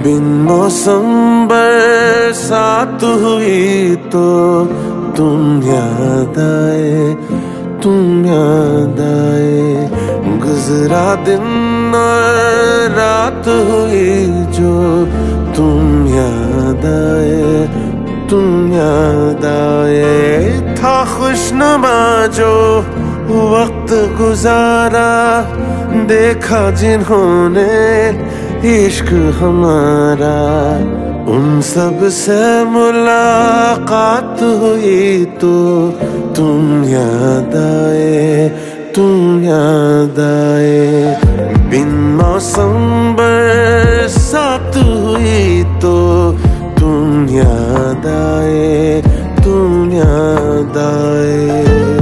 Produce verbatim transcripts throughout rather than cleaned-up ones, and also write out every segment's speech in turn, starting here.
बिन मौसम बरसात हुई तो तुम याद आए, तुम याद आए। गुजरा दिन और रात हुई जो तुम याद आए, तुम याद आए। था खुशनुमा जो वक्त गुजारा, देखा जिन्होंने इश्क हमारा, उन सब से मुलाकात हुई तो तुम याद आए, तुम याद आए। बिन मौसम बरसात हुई तो तुम याद आए, तुम याद आए।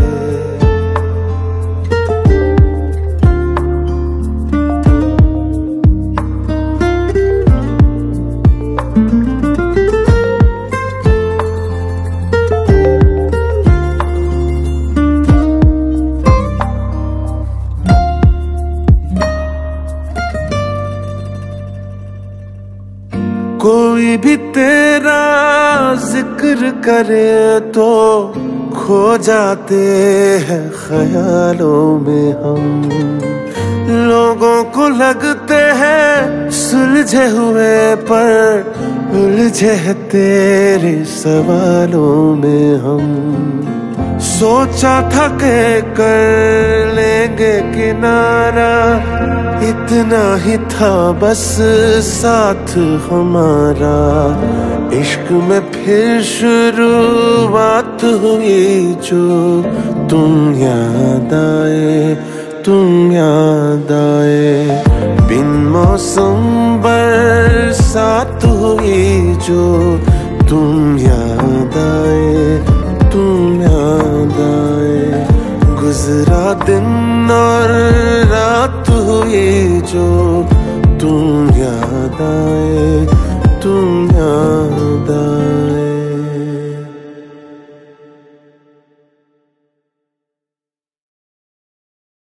कोई भी तेरा जिक्र करे तो खो जाते हैं ख्यालों में हम। लोगों को लगते हैं सुलझे हुए पर उलझे हैं तेरे सवालों में हम। सोचा था कि कर लेंगे किनारा, इतना ही था बस साथ हमारा। इश्क में फिर शुरुआत हुई जो तुम याद आए, तुम याद आए। बिन मौसम बरसात हुई जो तुम याद आए, तुम याद आए। गुजरा दिन और रात हुई जो